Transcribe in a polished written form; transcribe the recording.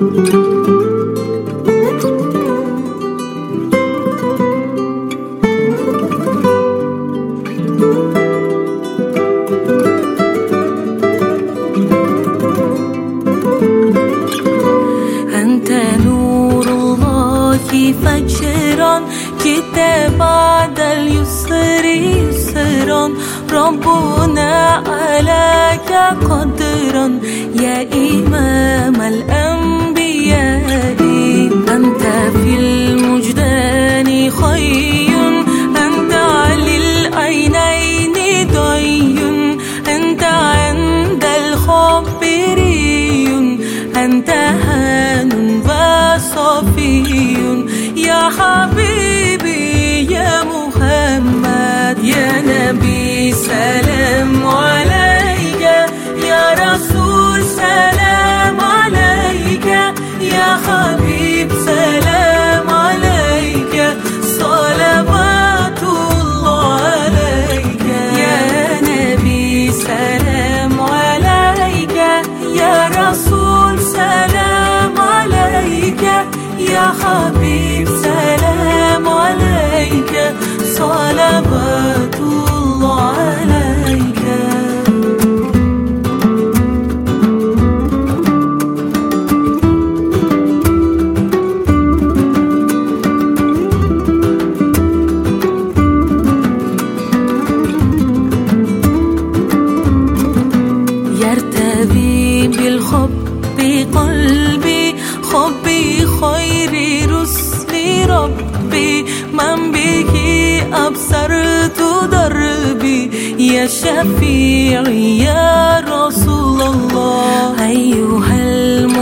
أنت نور الله فجرا، جئت بعد اليسر يسرا، ربنا عليك قدرا يا إمام الأنبياء. أنت في المجدان خي، أنت على العينين ضي، أنت عند الخبري، أنت هان وصفي يا حبيبي يا محمد يا نبي سلام عليك، يا رسول سلام عليك، يا حبيب سلام عليك، صلوات الله عليك يا نبي سلام عليك، يا رسول سلام عليك، يا حبيب سلام عليك، صلوات الله عليك. يرتوي بالحب قلبي، حبي خير رسل ربي، من به أبصرت دربي، يا شفيعي يا رسول الله. أيها